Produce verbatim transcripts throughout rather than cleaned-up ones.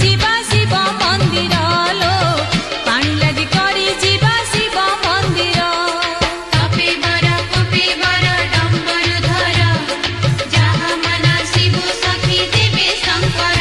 जीवा शिव मंदिर लो पानी लगी करी जीवा शिव मंदिर कपिवर कपिवर डम्बरु धर जहाँ मना शिव सखी देवे शंकर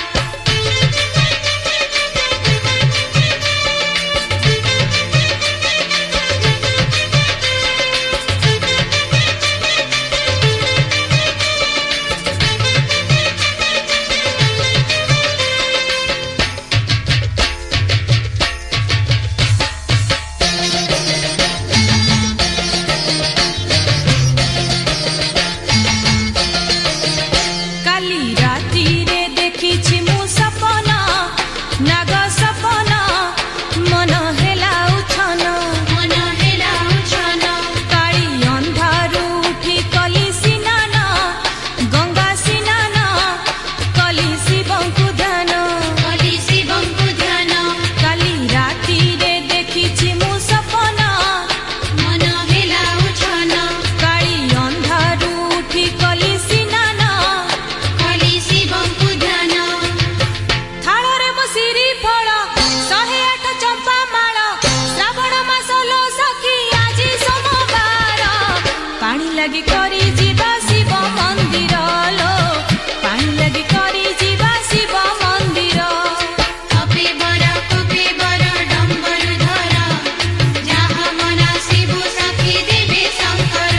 लगी करी जीवा शिव मंदिर लो पानी लगी करी जीवा शिव मंदिर कपिवर कपिवर डम्बरु धर जहाँ मना शिव सखी देवे शंकर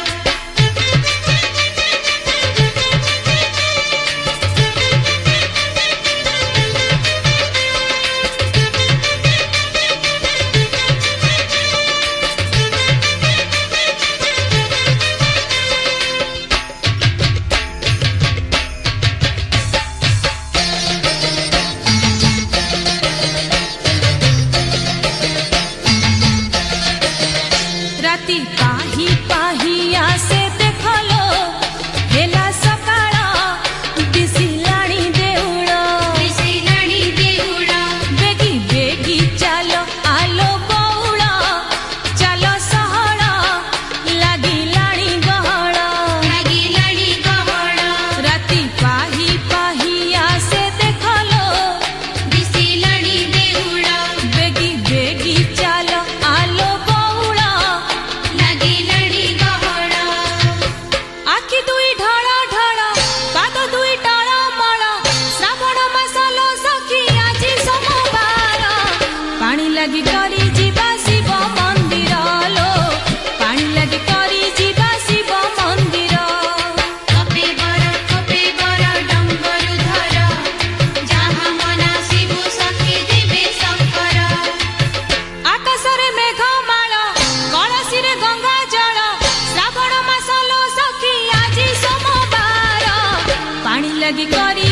राती पाही पाही आसे देखलो हेला सकाळ दिसिलाणी देउळ दिसिलाणी देउळ बेगी बेगी चालो आलो बौळ चालो सहळ लागिलाणी गहळ लागिलाणी गहळ राती पाही पाही आसे देखलो दिसिलाणी देउळ बेगी बेगी चालो आलो बौळ लागिलाणी गहळ आखि दुई ढळ ढळ पाद दुई टळ मळ श्रावण मासलो सखी आजी सोमवार पानी लगी करी जीवा शिव मंदिर लो पानी लगी करी जीवा शिव मंदिर कपिवर कपिवर डम्बरु धर जहाँ मना शिव सखी देवे शंकर आकाशरे मेघ माळ कलसीरे गंगा जल श्रावण मासलो सखी आजी सोमवार पानी लगी करी